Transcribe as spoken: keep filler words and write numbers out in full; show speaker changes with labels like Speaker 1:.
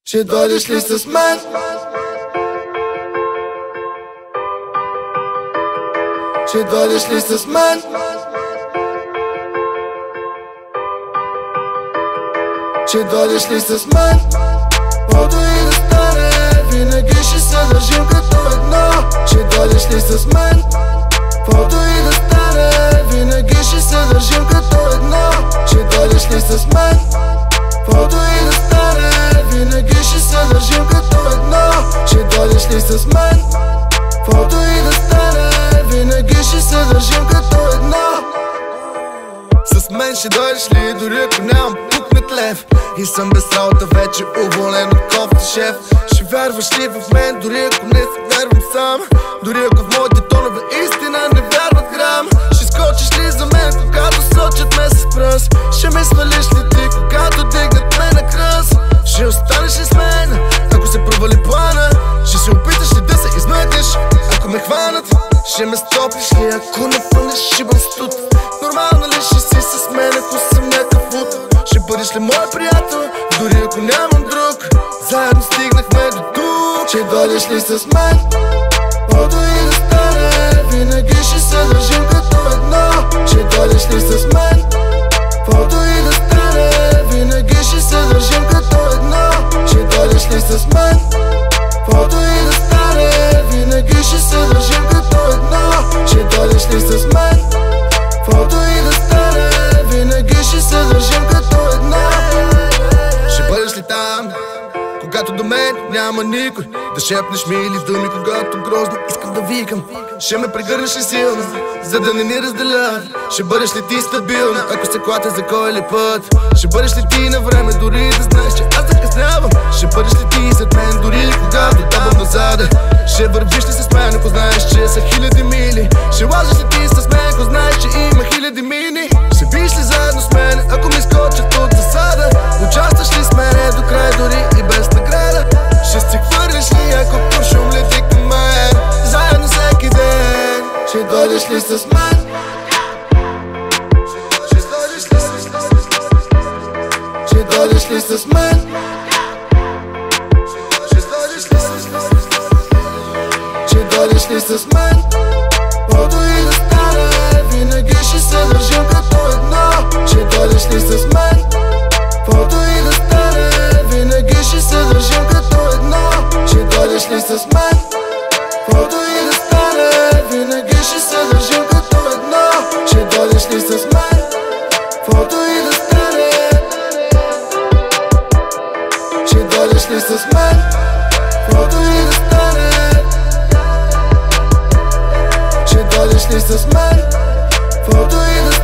Speaker 1: Ще дойдеш ли с мен? Ще дойдеш ли с мен? Ще дойдеш ли с мен? Каквото и да стане, винаги ще се държим като едно. Ще дойдеш ли с мен? Каквото и да стане, винаги ще се държим като едно. Ще дойдеш ли с мен? Каквото и да стане, винаги ще се държим като едно. Ще дойдеш ли с мен? Каквото и да стане, винаги ще се държим като едно. С мен ще дойдеш ли, дори ако нямам пукнат лев? И съм без работа вече, уволен от кофта шеф. Ще вярваш ли в мен, дори ако не се вярвам сам? Дори ако в моите тонове истина не вярват грам? Ще скочиш ли за мен, когато сочат ме с пръст? Ще ме свалиш ли ти, когато дигнат ме на кръст? Ще останеш ли с мен, ако се провали плана? Ще се опиташ ли да се измъкнеш, ако ме хванат? Ще ме стопиш ли, ако не пънеш шибан студ? Нормално ли ще си с мен, ако съм някакъв луд? Ще бъдеш ли мой приятел, дори ако нямам друг? Заедно стигнахме до тук. Ще дойдеш ли с мен? Каквото и да стане, винаги ще се държим като едно. Ще дойдеш ли с мен? Каквото и да стане, винаги ще се държим като едно. Ще дойдеш ли с мен? Каквото и да стане, винаги ще се държим като едно. Ще дойдеш ли с мен? Каквото и да стане, винаги ще се държим като едно. Ще бъдеш ли там, когато до мен няма никой? Да шепнеш мили думи, когато грозно искам да викам? Ще ме прегърнеш ли силно, за да не ни разделят? Ще бъдеш ли ти стабилна, ако се клатя за кой ли път? Ще бъдеш ли ти на време, дори да знаеш, че аз закъснявам? Ще бъдеш ли ти зад мен, дори когато табам назаде? Ще вървиш ли с мен, ако знаеш, че са хиляди мили? Ще лажеш ли ти с мен, ако знаеш, че има хиляди мини? Ще биш ли заедно с мен, ако ми скочат от засада? Участваш ли с мене до край, дори и без награда? Ще се хвърлиш ли, ако пушум лети към мен? Заедно всеки ден. Ще дойдеш ли с мен? Ще дойдеш ли с мен? Ще дойдеш ли с мен? Ще дойдеш ли с мен? Каквото и да стане, винаги ще се държим като едно. Ще дойдеш ли с мен? Каквото и да стане, винаги ще се държим като едно. Ще дойдеш ли с мен? Каквото и да стане, винаги ще се държим като едно. Ще дойдеш ли с мен? Каквото и да стане. Ще дойдеш ли с мен? Каквото и да стане. Ще дойдеш ли с мен? Каквото и да